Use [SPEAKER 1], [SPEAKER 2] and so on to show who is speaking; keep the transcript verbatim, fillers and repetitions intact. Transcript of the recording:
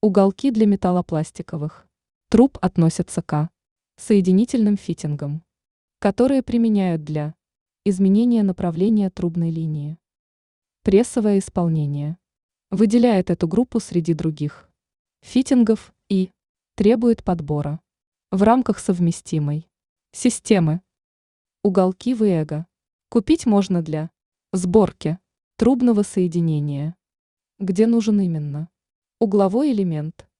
[SPEAKER 1] Уголки для металлопластиковых труб относятся к соединительным фитингам, которые применяют для изменения направления трубной линии. Прессовое исполнение выделяет эту группу среди других фитингов и требует подбора в рамках совместимой системы. Уголки Виэго купить можно для сборки трубного соединения, где нужен именно угловой элемент.